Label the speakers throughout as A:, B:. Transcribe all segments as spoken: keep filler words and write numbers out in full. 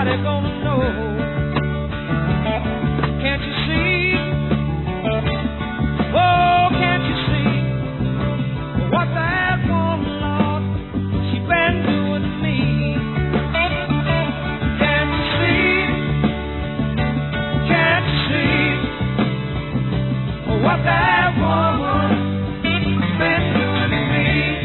A: Nobody gonna know. Can't you see? Oh, can't you see what that woman, Lord, she been doing to me? Can't you see? Can't you see what that woman been doing to me?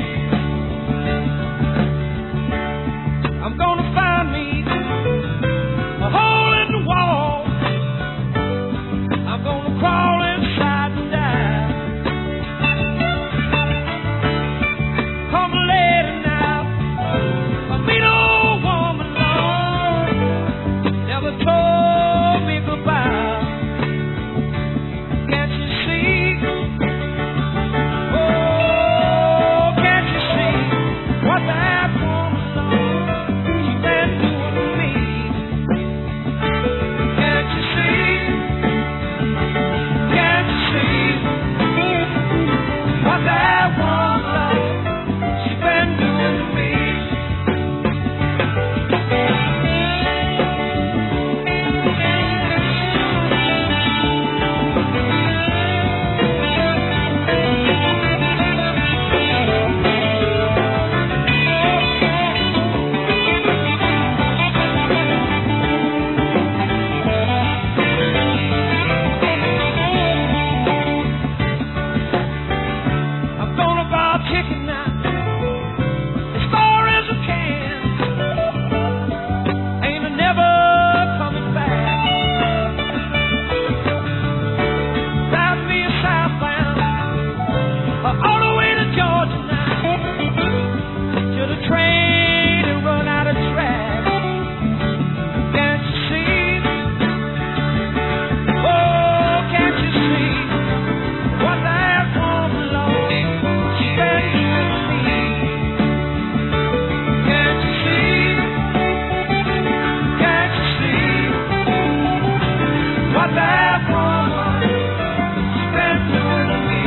A: I'm gonna find me a hole in the wall. I'm gonna crawl inside and die. Come later now, a mean old woman, Lord, never told me goodbye. Can't you see? Oh, can't you see what that woman, Lord, she been doing to me? Can't you see? Can't you see what that woman, Lord, she been doing to me? I'm gonna buy a ticket now, as far as I can. Ain't a never coming back. Drive me a southbound, uh, all the way to Georgia now, till the train and run out of track. Can't you see? Oh, can't you see what that woman, Lord, she been doing to me? Can't you see? Can't you see what that woman, she been doing to me?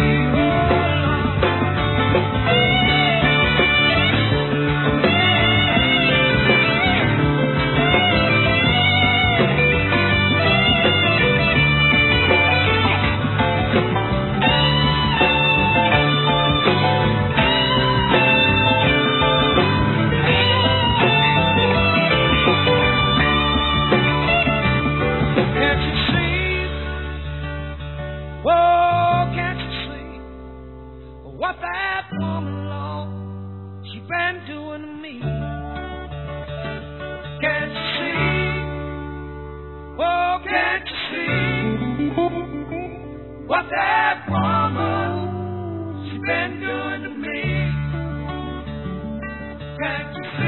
A: Can't you see? Oh, can't you see what that woman, Lord, she been doing to me? Can't you see? Oh, can't you see what that woman, she been doing to me? Can't you see?